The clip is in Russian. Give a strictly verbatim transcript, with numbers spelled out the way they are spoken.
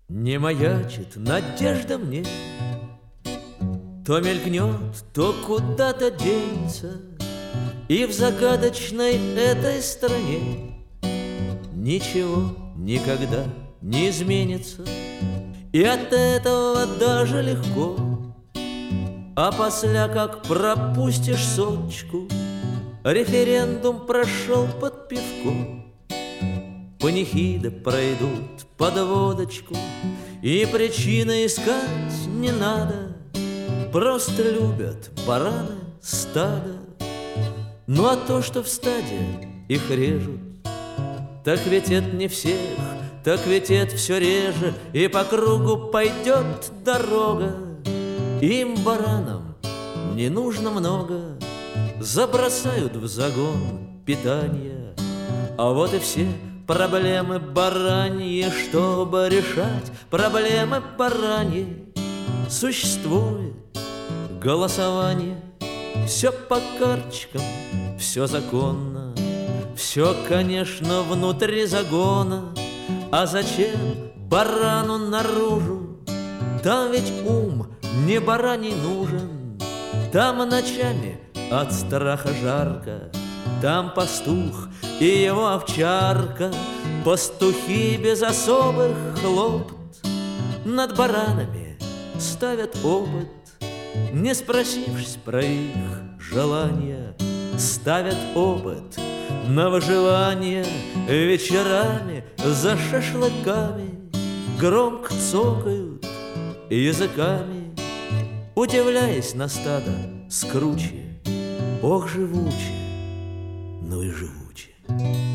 Не маячит надежда мне, то мелькнет, то куда-то денется, и в загадочной этой стране ничего никогда не изменится, и от этого даже легко. А после, как пропустишь соточку, референдум прошел под пивко. Панихиды пройдут под водочку, и причины искать не надо. Просто любят бараны стадо. Ну а то, что в стаде их режут, так ведь это не всех, так ведь это все реже. И по кругу пойдет дорога. Им, баранам, не нужно много, забросают в загон питание. А вот и все проблемы бараньи, чтобы решать проблемы бараньи. Существует голосование, все по карточкам, все законно, все, конечно, внутри загона. А зачем барану наружу? Там ведь ум не бараний нужен. Там ночами от страха жарко, там пастух и его овчарка, пастухи без особых хлопот над баранами ставят опыт, не спросившись про их желания. Ставят опыт на выживание вечерами за шашлыками, громко цокают языками, удивляясь на стадо скруче. Ох, живуче, ну и живуче.